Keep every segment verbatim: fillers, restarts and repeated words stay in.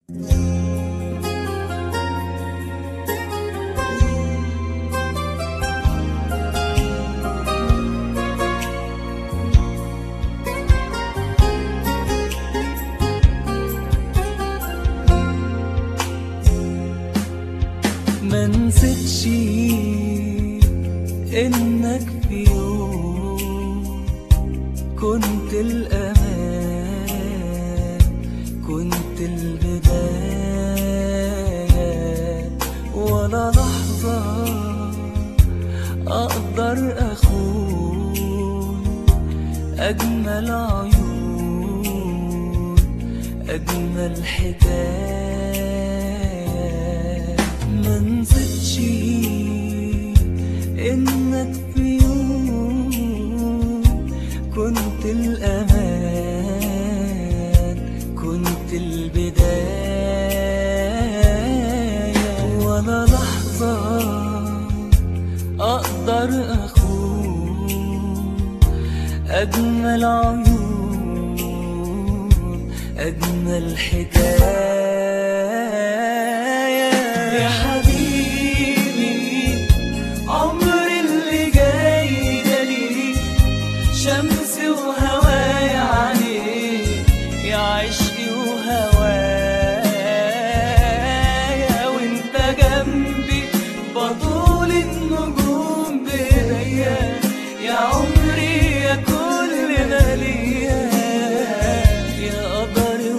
منسيتش انك في يوم كنت الامان، كنت البداية، ولا لحظة اقدر اخون اجمل عيون، اجمل حكاية. منسيتش انك في يوم كنت الامان، كنت البداية، ولا لحظة اقدر اخون اجمل عيون، اجمل حكاية. يا حبيبي عمري اللي جاي ده ليك، شمسي وهوايا عليك، يا عشقي وهوايا، وانت جنبي بطول النجوم بايديا، يا عمري يا كل ما ليا، يا قدري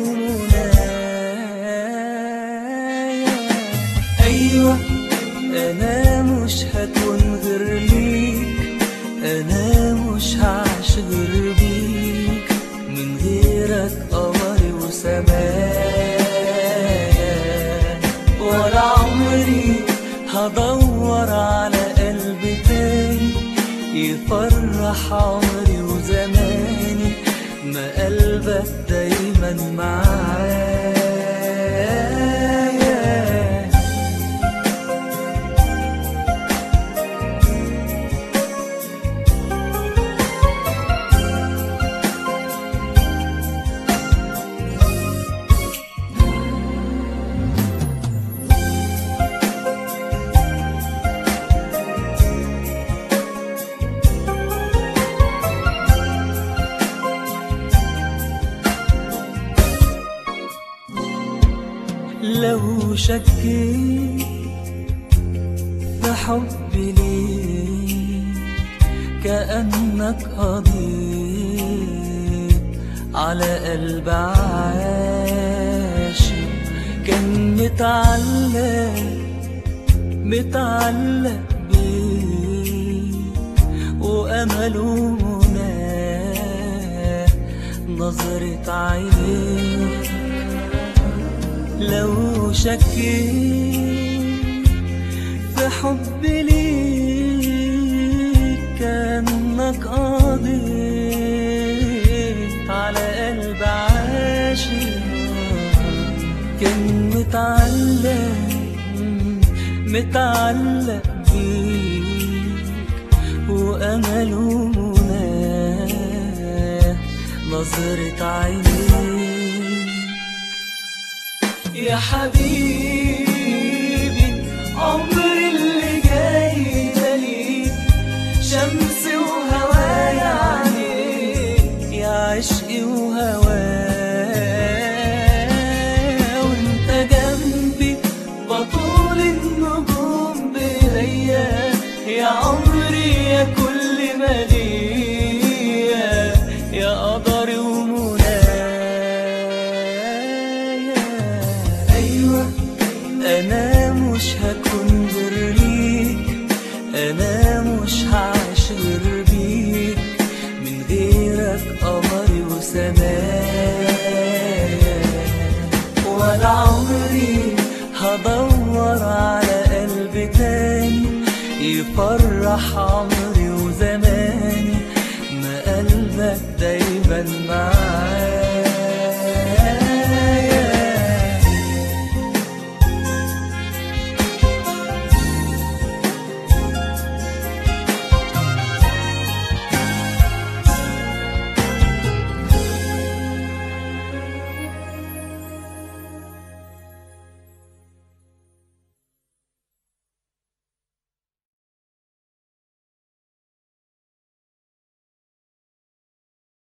ومنايا. ايوه انا مش هكون غير ليك، انا مش هعيش غير بيك، من غيرك قمري وسمايا، ولا عمري هدور على قلب تاني يفرح عمري وزماني، ما قلبك دايما معايا. لو شكيت في حبي ليك كأنك قضيت على قلب عاشق، كان متعلق متعلق بيك، وأمله مناه نظرة عينيك. لو شكيت في حبي ليك كأنك قضيت على قلب عاشق، كان متعلق متعلق بيك، وأمله مناه نظرة عينيك. يا حبيبي عمري اللي جاي ده ليك، شمسي وهوايا عليك، يا عشقي وهوايا، وانت جنبي بطول النجوم بايديا، يا عمري يا كل ما ليا، يا قدري أنا مش هكون غير ليك، أنا مش هعيش غير بيك، من غيرك قمري وسمايا، ولا عمري هدور على قلب تاني يفرح عمري